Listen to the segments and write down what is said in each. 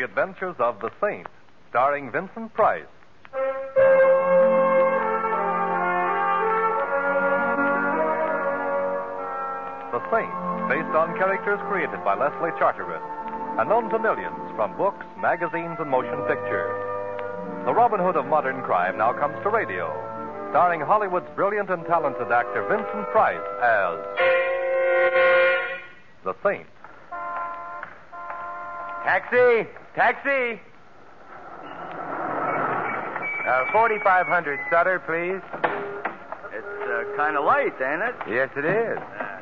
adventures of the Saint, starring Vincent Price. The Saint, based on characters created by Leslie Charteris and known to millions from books, magazines, and motion pictures. The Robin Hood of modern crime now comes to radio, starring Hollywood's brilliant and talented actor Vincent Price as the Saint. Taxi! Taxi! 4500, Sutter, please. It's kind of late, ain't it? Yes, it is.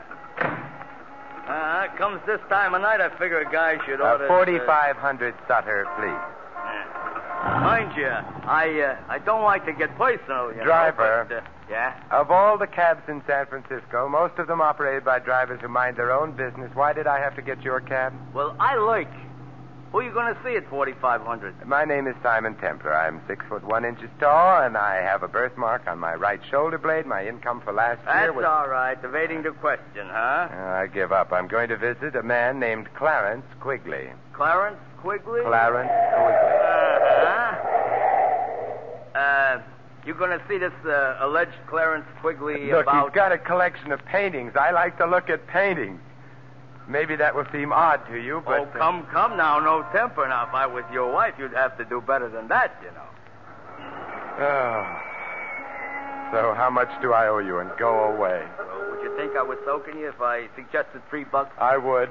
Comes this time of night, I figure a guy should order... 4500, Sutter, please. Mind you, I don't like to get personal, you Driver. know, but, yeah? Of all the cabs in San Francisco, most of them operated by drivers who mind their own business. Why did I have to get your cab? Well, I like. Who are you going to see at 4500? My name is Simon Templar. I'm 6'1" tall, and I have a birthmark on my right shoulder blade. My income for last year was... That's all right. Evading the question, huh? I give up. I'm going to visit a man named Clarence Quigley. Clarence Quigley? Clarence Quigley. You're going to see this alleged Clarence Quigley Look, about... he's got a collection of paintings. I like to look at paintings. Maybe that will seem odd to you, but... Oh, come now. No temper. Now, if I was your wife, you'd have to do better than that, you know. Oh. So how much do I owe you? And go away. Well, would you think I was soaking you if I suggested $3? I would.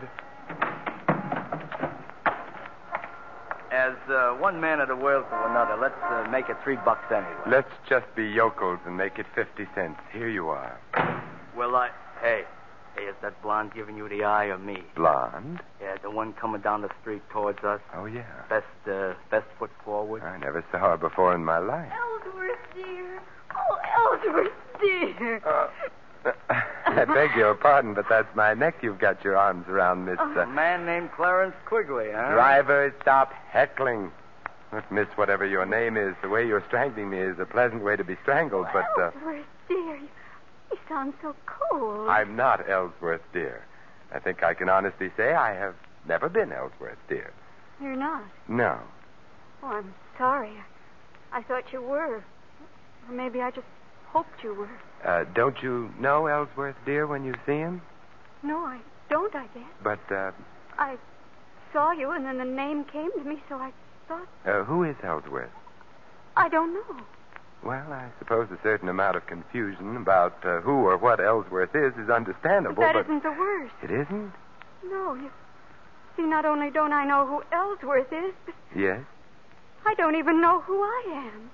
As one man of the world to another, let's make it $3 anyway. Let's just be yokels and make it 50 cents. Here you are. Well, Hey, is that blonde giving you the eye or me? Blonde? Yeah, the one coming down the street towards us. Oh, yeah. Best foot forward. I never saw her before in my life. Ellsworth, dear. Oh, Ellsworth, dear. I beg your pardon, but that's my neck you've got your arms around, Miss... A man named Clarence Quigley, huh? Driver, stop heckling. Look, miss, whatever your name is, the way you're strangling me is a pleasant way to be strangled, but... Ellsworth, dear, you sound so cold. I'm not Ellsworth, dear. I think I can honestly say I have never been Ellsworth, dear. You're not? No. Oh, I'm sorry. I thought you were. Or maybe I just hoped you were. Don't you know Ellsworth, dear, when you see him? No, I don't, I guess. But, I saw you, and then the name came to me, so I thought... who is Ellsworth? I don't know. Well, I suppose a certain amount of confusion about who or what Ellsworth is understandable, but... That isn't the worst. It isn't? No, you see, not only don't I know who Ellsworth is, but... Yes? I don't even know who I am.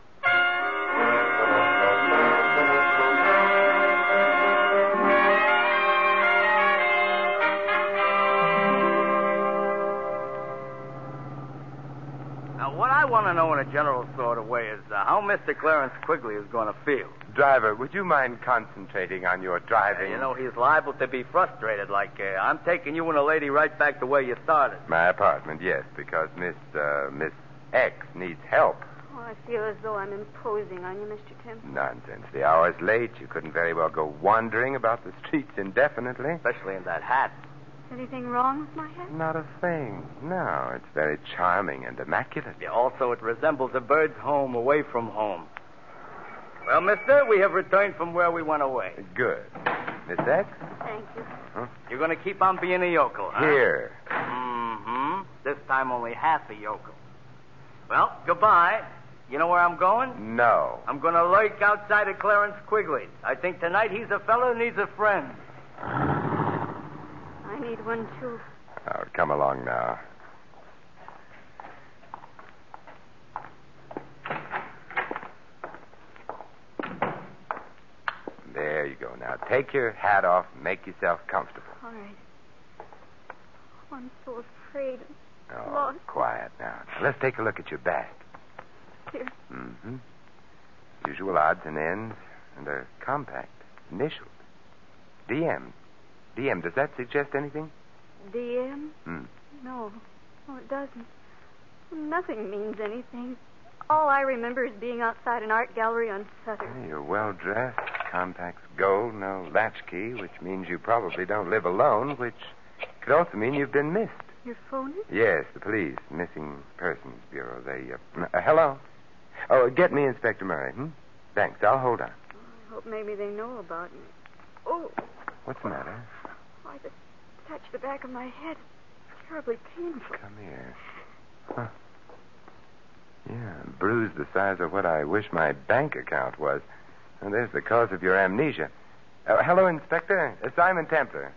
What I want to know in a general sort of way is how Mr. Clarence Quigley is going to feel. Driver, would you mind concentrating on your driving? You know, he's liable to be frustrated, like, I'm taking you and a lady right back to where you started. My apartment, yes, because Miss X needs help. Oh, I feel as though I'm imposing on you, Mr. Temple. Nonsense. The hour's late. You couldn't very well go wandering about the streets indefinitely. Especially in that hat. Anything wrong with my hat? Not a thing. No, it's very charming and immaculate. Yeah, also, it resembles a bird's home away from home. Well, mister, we have returned from where we went away. Good. Miss X? Thank you. Huh? You're going to keep on being a yokel, huh? Here. Mm-hmm. This time only half a yokel. Well, goodbye. You know where I'm going? No. I'm going to lurk outside of Clarence Quigley. I think tonight he's a fellow who needs a friend. I need one, too. Oh, come along now. There you go. Now, take your hat off and make yourself comfortable. All right. Oh, I'm so afraid. Oh, Lost. quiet now. Let's take a look at your back. Here. Mm-hmm. Usual odds and ends, and a compact. Initials. DM. DM, does that suggest anything? DM? Hmm. No. No, it doesn't. Nothing means anything. All I remember is being outside an art gallery on Sutter. Hey, you're well dressed. Compact's gold, no latchkey, which means you probably don't live alone, which could also mean you've been missed. Your phone is? Yes, the police, Missing Persons Bureau. Hello? Oh, get me Inspector Murray. Thanks. I'll hold on. I hope maybe they know about me. Oh. What's the matter? I just touched the back of my head. It's terribly painful. Come here. Huh. Yeah, bruised the size of what I wish my bank account was. And there's the cause of your amnesia. Hello, Inspector. Simon Templar.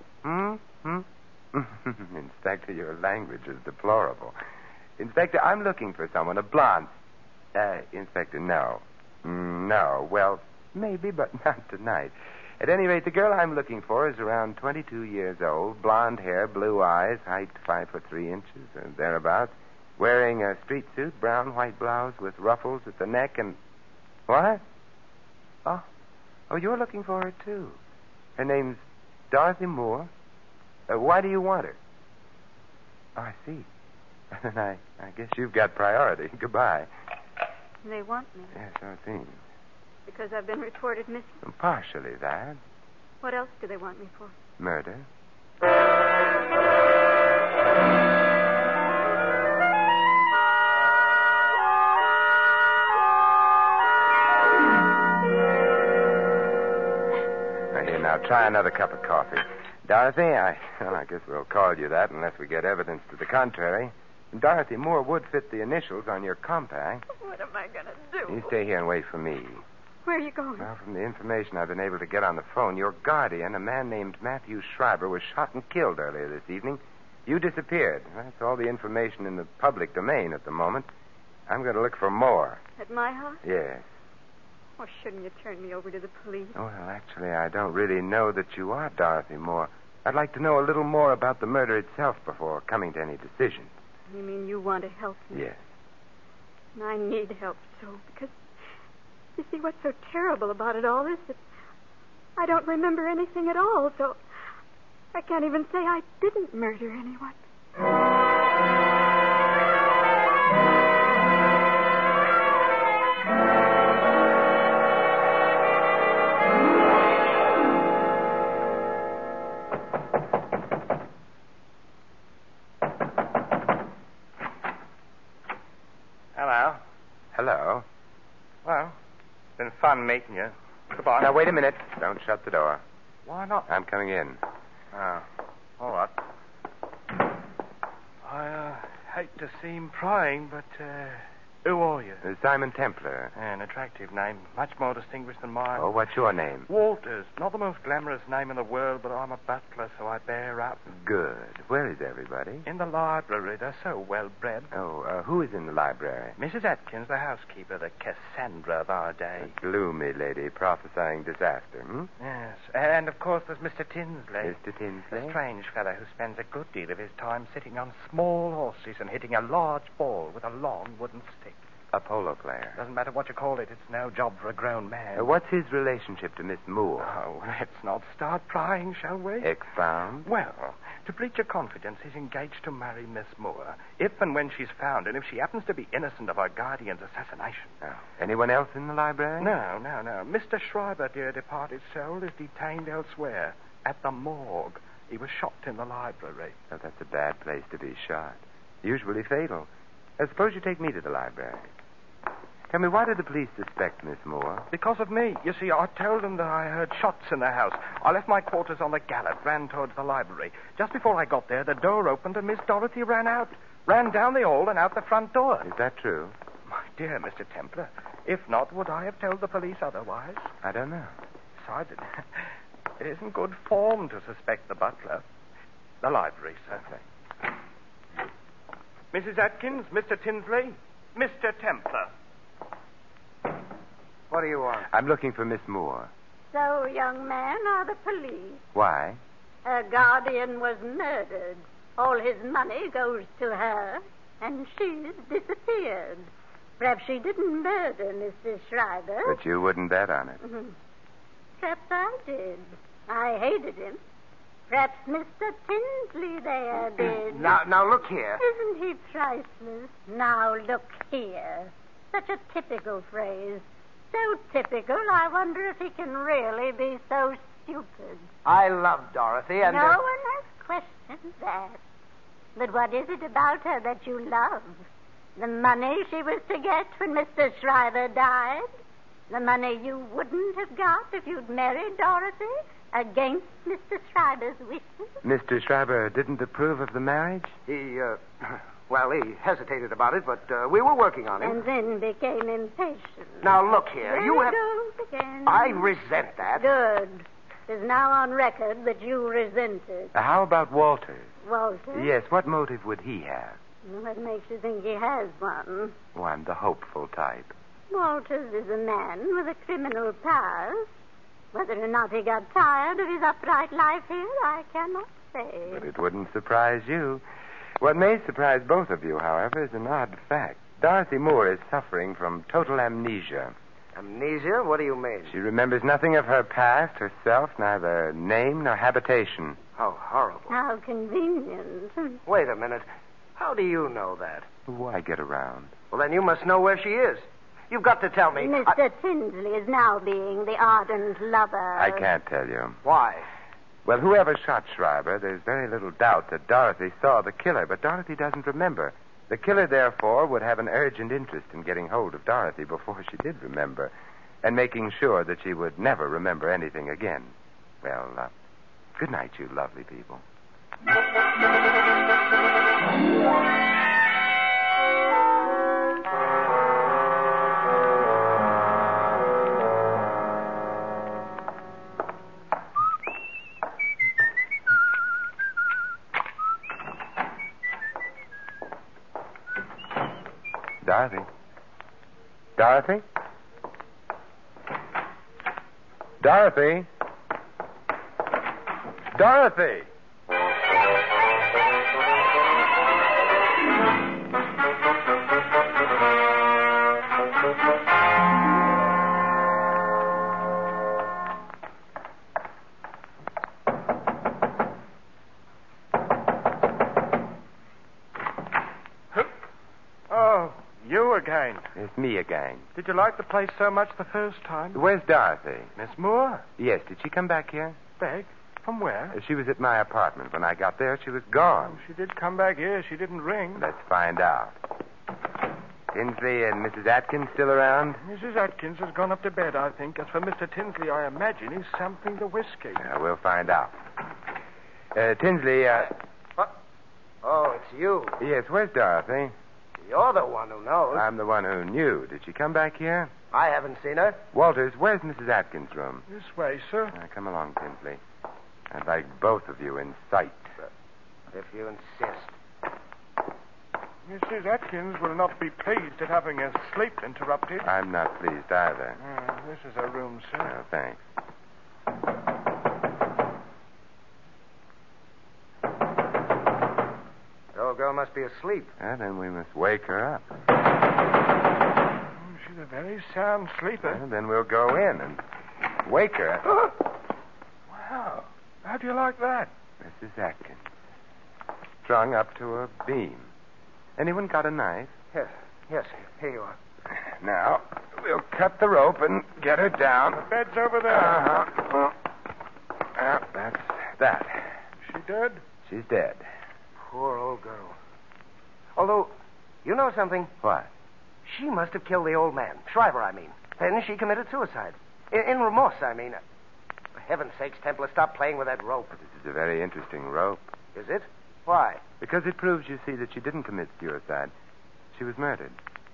Inspector, your language is deplorable. Inspector, I'm looking for someone, a blonde. Inspector, no. No. Well, maybe, but not tonight. At any rate, the girl I'm looking for is around 22 years old, blonde hair, blue eyes, height 5'3" thereabouts, wearing a street suit, brown white blouse with ruffles at the neck and... What? Oh, you're looking for her, too. Her name's Dorothy Moore. Why do you want her? Oh, I see. Then I guess you've got priority. Goodbye. They want me. Yes, so it seems. Because I've been reported missing? Partially that. What else do they want me for? Murder. Now, try another cup of coffee. Dorothy, I guess we'll call you that unless we get evidence to the contrary. Dorothy Moore would fit the initials on your compact. What am I going to do? You stay here and wait for me. Where are you going? Well, from the information I've been able to get on the phone, your guardian, a man named Matthew Schreiber, was shot and killed earlier this evening. You disappeared. That's all the information in the public domain at the moment. I'm going to look for more. At my house? Yes. Or shouldn't you turn me over to the police? Oh, well, actually, I don't really know that you are Dorothy Moore. I'd like to know a little more about the murder itself before coming to any decision. You mean you want to help me? Yes. And I need help so, because you see what's so terrible about it all is that I don't remember anything at all, so I can't even say I didn't murder anyone. Hello. Well, it's been fun meeting you. Goodbye. Now, wait a minute. Don't shut the door. Why not? I'm coming in. Oh, all right. I hate to seem prying, but who are you? Simon Templar. An attractive name, much more distinguished than mine. Oh, what's your name? Walters. Not the most glamorous name in the world, but I'm a butler, so I bear up. Good. Where is everybody? In the library. They're so well bred. Oh, who is in the library? Mrs. Atkins, the housekeeper, the Cassandra of our day. A gloomy lady prophesying disaster, Yes. And, of course, there's Mr. Tinsley. Mr. Tinsley? A strange fellow who spends a good deal of his time sitting on small horses and hitting a large ball with a long wooden stick. A polo player. Doesn't matter what you call it. It's no job for a grown man. What's his relationship to Miss Moore? Oh, let's not start prying, shall we? Expound. Well, to breach your confidence, he's engaged to marry Miss Moore, if and when she's found, and if she happens to be innocent of her guardian's assassination. Oh. Anyone else in the library? No. Mr. Schreiber, dear departed soul, is detained elsewhere, at the morgue. He was shot in the library. Oh, that's a bad place to be shot. Usually fatal. Suppose you take me to the library. Tell me, why did the police suspect Miss Moore? Because of me. You see, I told them that I heard shots in the house. I left my quarters on the Gallant, ran towards the library. Just before I got there, the door opened and Miss Dorothy ran out. Ran down the hall and out the front door. Is that true? My dear Mr. Templar, if not, would I have told the police otherwise? I don't know. Besides, it isn't good form to suspect the butler. The library, certainly. Mrs. Atkins, Mr. Tinsley, Mr. Templar. What do you want? I'm looking for Miss Moore. So, young man, are the police. Why? Her guardian was murdered. All his money goes to her, and she's disappeared. Perhaps she didn't murder Mrs. Schreiber. But you wouldn't bet on it. Perhaps I did. I hated him. Perhaps Mr. Tinsley there did. Now, look here. Isn't he priceless? Now, look here. Such a typical phrase. So typical, I wonder if he can really be so stupid. I love Dorothy, and... No one has questioned that. But what is it about her that you love? The money she was to get when Mr. Shriver died? The money you wouldn't have got if you'd married Dorothy against Mr. Shriver's wishes? Mr. Shriver didn't approve of the marriage? He hesitated about it, but we were working on him. And then became impatient. Now, look here. There You it have... goes again. I resent that. Good. It is now on record that you resent it. How about Walters? Walter? Yes, what motive would he have? What makes you think he has one? Oh, I'm the hopeful type. Walters is a man with a criminal past. Whether or not he got tired of his upright life here, I cannot say. But it wouldn't surprise you. What may surprise both of you, however, is an odd fact. Dorothy Moore is suffering from total amnesia. Amnesia? What do you mean? She remembers nothing of her past, herself, neither name nor habitation. How horrible. How convenient. Wait a minute. How do you know that? Why get around? Well, then you must know where she is. You've got to tell me. Mr. Tinsley is now being the ardent lover. I can't tell you. Why? Well, whoever shot Schreiber, there's very little doubt that Dorothy saw the killer, but Dorothy doesn't remember. The killer, therefore, would have an urgent interest in getting hold of Dorothy before she did remember, and making sure that she would never remember anything again. Well, good night, you lovely people. Dorothy? Dorothy? Dorothy? Dorothy! Again. It's me again. Did you like the place so much the first time? Where's Dorothy? Miss Moore? Yes, did she come back here? Back? From where? She was at my apartment. When I got there, she was gone. Oh, she did come back here. She didn't ring. Let's find out. Tinsley and Mrs. Atkins still around? Mrs. Atkins has gone up to bed, I think. As for Mr. Tinsley, I imagine he's sampling the whiskey. We'll find out. Tinsley, What? Oh, it's you. Yes, where's Dorothy? You're the one who knows. I'm the one who knew. Did she come back here? I haven't seen her. Walters, where's Mrs. Atkins' room? This way, sir. Come along, Tinsley. I'd like both of you in sight. If you insist. Mrs. Atkins will not be pleased at having her sleep interrupted. I'm not pleased either. This is her room, sir. Oh, thanks. The old girl must be asleep. Then we must wake her up. She's a very sound sleeper. Then we'll go in and wake her. Wow. How do you like that? Mrs. Atkins. Strung up to a beam. Anyone got a knife? Yes, here you are. Now, we'll cut the rope and get her down. The bed's over there. That's that. She dead? She's dead. Poor old girl. Although, you know something? What? She must have killed the old man. Shriver, I mean. Then she committed suicide. In remorse, I mean. For heaven's sakes, Templar, stop playing with that rope. This is a very interesting rope. Is it? Why? Because it proves, you see, that she didn't commit suicide. She was murdered.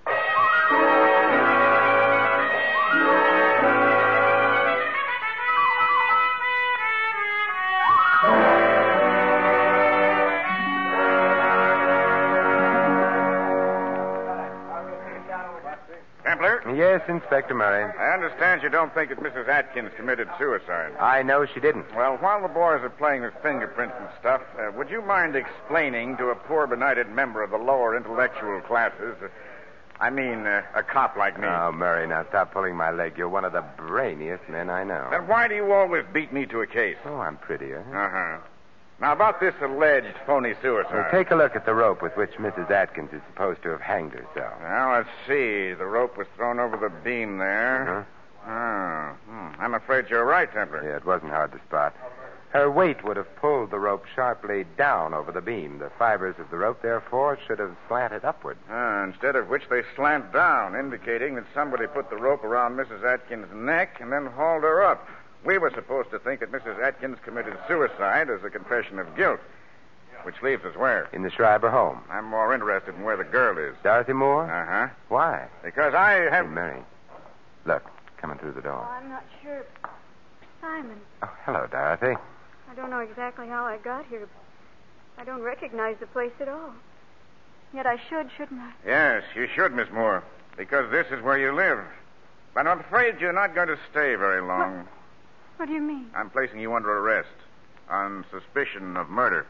Templar? Yes, Inspector Murray. I understand you don't think that Mrs. Atkins committed suicide. I know she didn't. Well, while the boys are playing with fingerprints and stuff, would you mind explaining to a poor, benighted member of the lower intellectual classes, a cop like me? Oh, Murray, now stop pulling my leg. You're one of the brainiest men I know. Then why do you always beat me to a case? Oh, I'm prettier. Uh-huh. Now, about this alleged phony suicide. Well, take a look at the rope with which Mrs. Atkins is supposed to have hanged herself. Now, let's see. The rope was thrown over the beam there. Uh-huh. I'm afraid you're right, Templar. Yeah, it wasn't hard to spot. Her weight would have pulled the rope sharply down over the beam. The fibers of the rope, therefore, should have slanted upward. Instead of which they slant down, indicating that somebody put the rope around Mrs. Atkins' neck and then hauled her up. We were supposed to think that Mrs. Atkins committed suicide as a confession of guilt. Which leaves us where? In the Schreiber home. I'm more interested in where the girl is. Dorothy Moore? Uh-huh. Why? Because I have... Hey, Mary. Look, coming through the door. Oh, I'm not sure. Simon. Oh, hello, Dorothy. I don't know exactly how I got here, but I don't recognize the place at all. Yet I should, shouldn't I? Yes, you should, Miss Moore. Because this is where you live. But I'm afraid you're not going to stay very long. What do you mean? I'm placing you under arrest on suspicion of murder.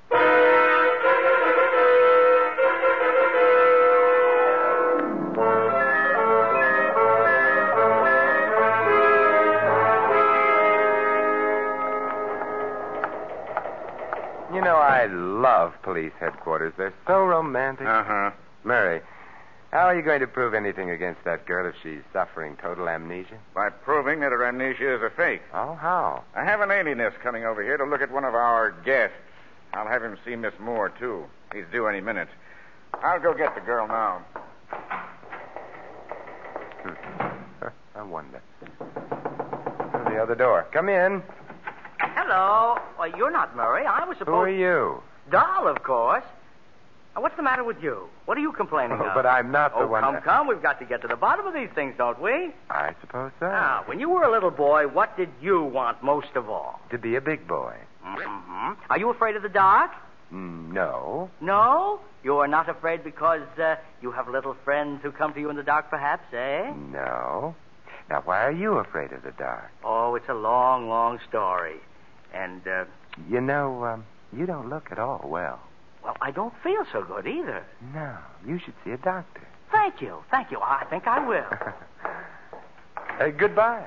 You know, I love police headquarters. They're so romantic. Uh-huh. Mary, how are you going to prove anything against that girl if she's suffering total amnesia? By proving that her amnesia is a fake. Oh, how? I have an alienist coming over here to look at one of our guests. I'll have him see Miss Moore, too. He's due any minute. I'll go get the girl now. I wonder. Oh, the other door. Come in. Hello. Well, you're not Murray. I was supposed... Who are you? Doll, of course. What's the matter with you? What are you complaining of? But I'm not the one... Come. We've got to get to the bottom of these things, don't we? I suppose so. Now, when you were a little boy, what did you want most of all? To be a big boy. Mm-hmm. Are you afraid of the dark? No. No? You are not afraid because you have little friends who come to you in the dark, perhaps, eh? No. Now, why are you afraid of the dark? Oh, it's a long, long story. And, You know, you don't look at all well. well, I don't feel so good either. No, you should see a doctor. Thank you. I think I will. Goodbye.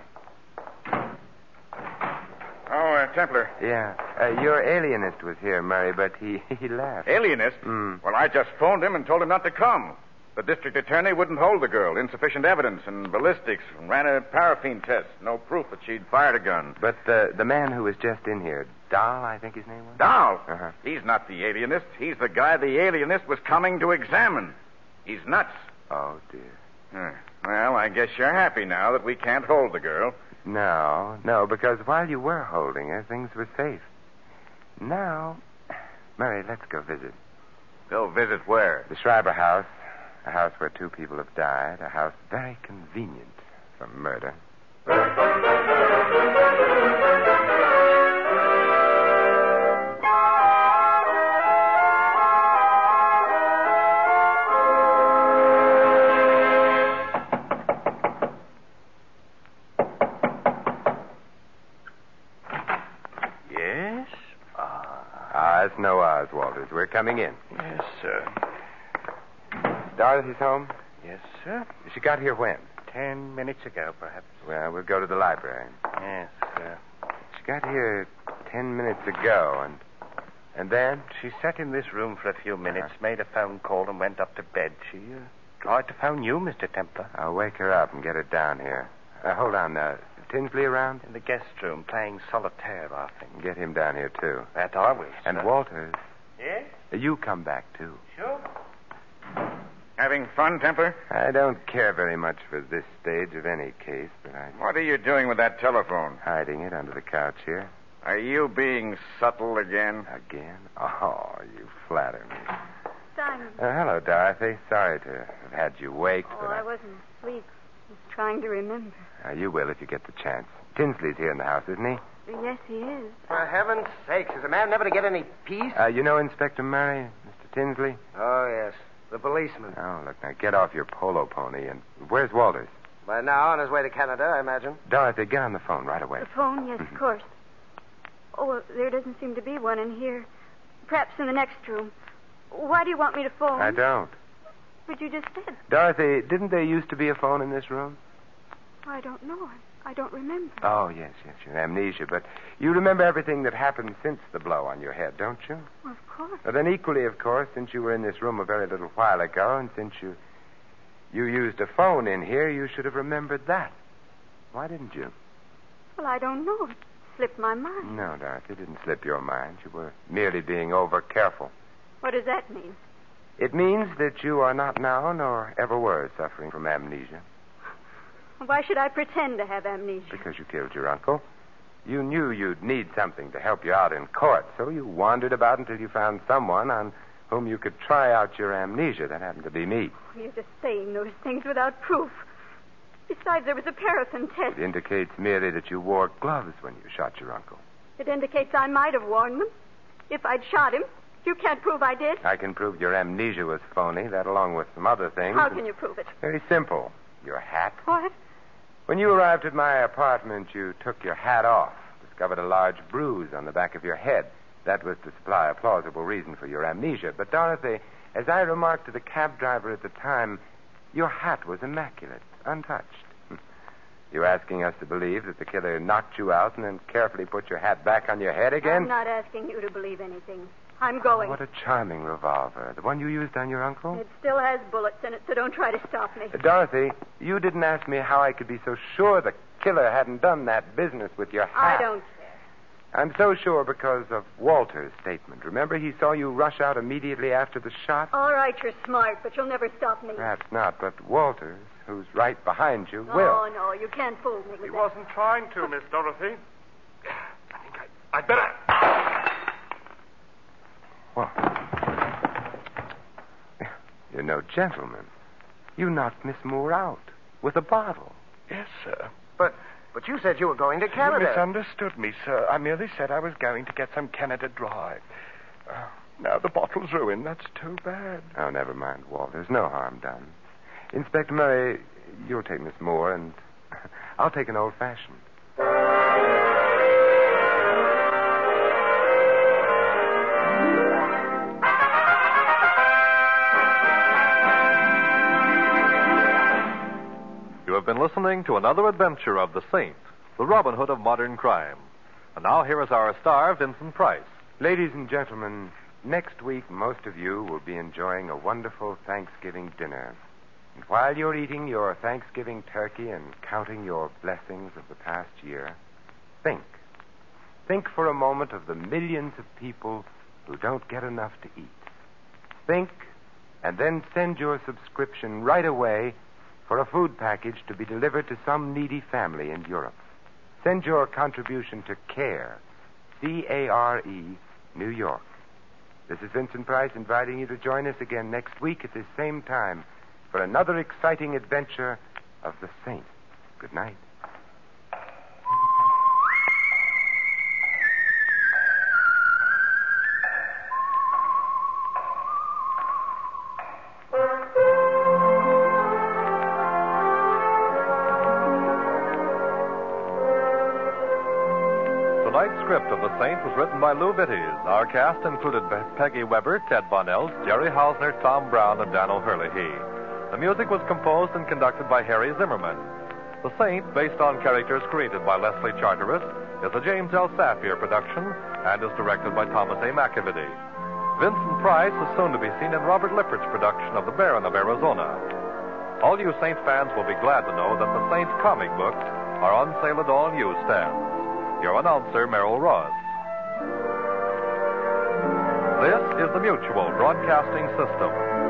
Oh, Templar. Yeah. Your alienist was here, Murray, but he left. Alienist? Well, I just phoned him and told him not to come. The district attorney wouldn't hold the girl. Insufficient evidence and ballistics. Ran a paraffin test. No proof that she'd fired a gun. But the man who was just in here, Dahl, I think his name was? Dahl? Uh-huh. He's not the alienist. He's the guy the alienist was coming to examine. He's nuts. Oh, dear. Well, I guess you're happy now that we can't hold the girl. No, because while you were holding her, things were safe. Now, Murray, let's go visit. Go visit where? The Schreiber house. A house where 2 people have died. A house very convenient for murder. Yes? It's no Oz, Walters. We're coming in. Yes, sir. Dorothy's home? Yes, sir. She got here when? 10 minutes ago, perhaps. Well, we'll go to the library. Yes, sir. She got here 10 minutes ago, and then? She sat in this room for a few minutes, made a phone call, and went up to bed. She tried to phone you, Mr. Templar. I'll wake her up and get her down here. Hold on. Tinsley around? In the guest room, playing solitaire, I think. Get him down here, too. That I will, sir. And Walters, Yes? you come back, too. Sure. Having fun, Templar? I don't care very much for this stage of any case, but What are you doing with that telephone? hiding it under the couch here. Are you being subtle again? Again? Oh, you flatter me. Simon. Hello, Dorothy. Sorry to have had you waked, Oh, but I wasn't asleep. I was trying to remember. You will if you get the chance. Tinsley's here in the house, isn't he? Yes, he is. For heaven's sakes, is a man never to get any peace? You know Inspector Murray, Mr. Tinsley? Oh, yes. The policeman. Oh, look, now get off your polo pony and... Where's Walters? By now, on his way to Canada, I imagine. Dorothy, get on the phone right away. The phone, yes, of course. Oh, well, there doesn't seem to be one in here. Perhaps in the next room. Why do you want me to phone? I don't. But you just said. Dorothy, didn't there used to be a phone in this room? I don't know. I don't remember. Oh, yes, your amnesia. But you remember everything that happened since the blow on your head, don't you? Well, of course. But then equally, of course, since you were in this room a very little while ago, and since you used a phone in here, you should have remembered that. Why didn't you? Well, I don't know. slipped my mind. No, Dorothy, it didn't slip your mind. You were merely being over-careful. What does that mean? It means that you are not now, nor ever were, suffering from amnesia. Why should I pretend to have amnesia? Because you killed your uncle. You knew you'd need something to help you out in court, so you wandered about until you found someone on whom you could try out your amnesia. That happened to be me. You're just saying those things without proof. Besides, there was a paraffin test. It indicates merely that you wore gloves when you shot your uncle. It indicates I might have worn them. If I'd shot him, you can't prove I did. I can prove your amnesia was phony, that along with some other things. How can you prove it? Very simple. Your hat. What? When you arrived at my apartment, you took your hat off, discovered a large bruise on the back of your head. That was to supply a plausible reason for your amnesia. But, Dorothy, as I remarked to the cab driver at the time, your hat was immaculate, untouched. You asking us to believe that the killer knocked you out and then carefully put your hat back on your head again? I'm not asking you to believe anything. I'm going. What a charming revolver. The one you used on your uncle? It still has bullets in it, so don't try to stop me. Dorothy, you didn't ask me how I could be so sure the killer hadn't done that business with your hat. I don't care. I'm so sure because of Walter's statement. Remember, he saw you rush out immediately after the shot? All right, you're smart, but you'll never stop me. Perhaps not, but Walters, who's right behind you, will. Oh, no, you can't fool me with He that. wasn't trying to, Miss Dorothy. I think I'd better. What? You're no gentleman. You knocked Miss Moore out with a bottle. Yes, sir. But you said you were going to You Canada. misunderstood me, sir. I merely said I was going to get some Canada Dry. Now the bottle's ruined. That's too bad. Oh, never mind, Walt. There's no harm done. Inspector Murray, you'll take Miss Moore, and I'll take an old-fashioned. You have been listening to another adventure of the Saint, the Robin Hood of modern crime. And now here is our star, Vincent Price. Ladies and gentlemen, next week most of you will be enjoying a wonderful Thanksgiving dinner. And while you're eating your Thanksgiving turkey and counting your blessings of the past year, think. Think for a moment of the millions of people who don't get enough to eat. Think, and then send your subscription right away for a food package to be delivered to some needy family in Europe. Send your contribution to CARE, C-A-R-E, New York. This is Vincent Price inviting you to join us again next week at this same time for another exciting adventure of the Saint. Good night. Tonight's script of The Saint was written by Lou Vitties. Our cast included Peggy Weber, Ted Bonnell, Jerry Hausner, Tom Brown, and Dan O'Hurley. The music was composed and conducted by Harry Zimmerman. The Saint, based on characters created by Leslie Charteris, is a James L. Safier production and is directed by Thomas A. McAvity. Vincent Price is soon to be seen in Robert Lippert's production of The Baron of Arizona. All you Saint fans will be glad to know that the Saint comic books are on sale at all newsstands. Your announcer, Merrill Ross. This is the Mutual Broadcasting System.